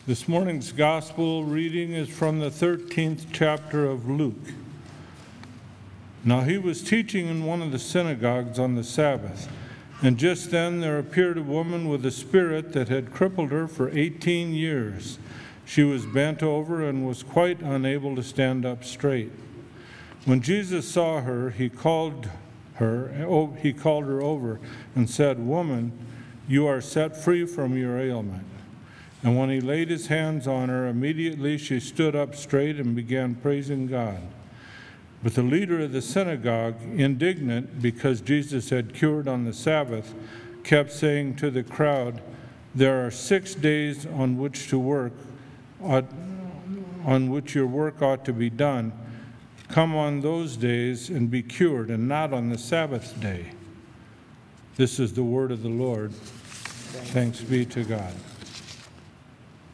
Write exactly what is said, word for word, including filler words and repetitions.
This morning's gospel reading is from the thirteenth chapter of Luke. Now he was teaching in one of the synagogues on the Sabbath, and just then there appeared a woman with a spirit that had crippled her for eighteen years. She was bent over and was quite unable to stand up straight. When Jesus saw her, he called her, oh, he called her over and said, "Woman, you are set free from your ailment." And when he laid his hands on her, immediately she stood up straight and began praising God. But the leader of the synagogue, indignant because Jesus had cured on the Sabbath, kept saying to the crowd, "There are six days on which to work, ought, on which your work ought to be done. Come on those days and be cured, and not on the Sabbath day." This is the word of the Lord. Thanks be to God.